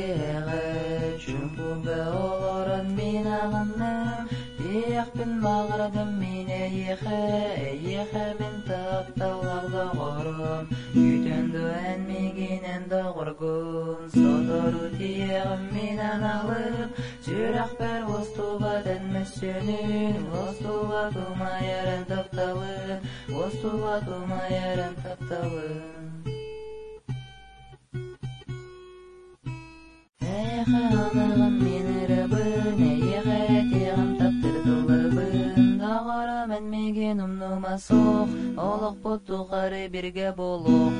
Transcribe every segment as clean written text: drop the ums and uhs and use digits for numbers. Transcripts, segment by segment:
тиеге чумбуга олорон мин агынным Тиякпин багырдым мин эйеге мен тапталарда горум Күтөндө энмигинен догургун Содору тиегим мин аналым Сүрахпер востуба денмесөнүн Востуба тумайарын тапталын Востуба тумайарын тапталын Эйеге анагым мин ырыбын Эйеге тиегим таптырдылыбын Дагара менмеген умнума сок Олок потукары бирге болок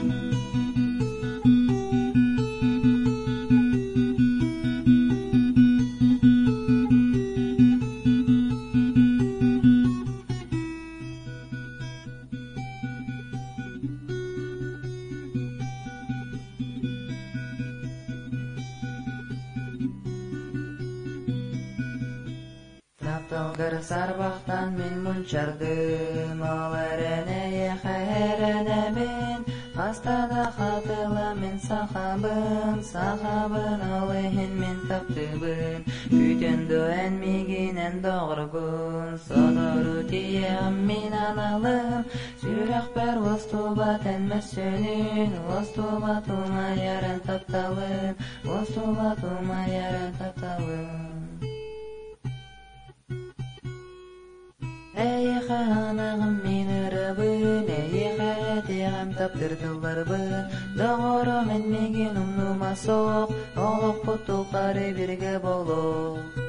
Тапталгыр сарбактан мен мунчардым Ал эрене мен Хастада хатыла мен сахабын Алыхын мен таптыбын Күтөндө энмигинен догургун Содору тиегим мен аналым Сүрахпер востуба тенмесөнүн Востуба тумайарын тапталын Востуба тумайарын тапталын Эйеге анагым мин ырыбын Эйеге тиегим таптырдыларбын Догоро менмеген умнума сок Олок потукары бирге болок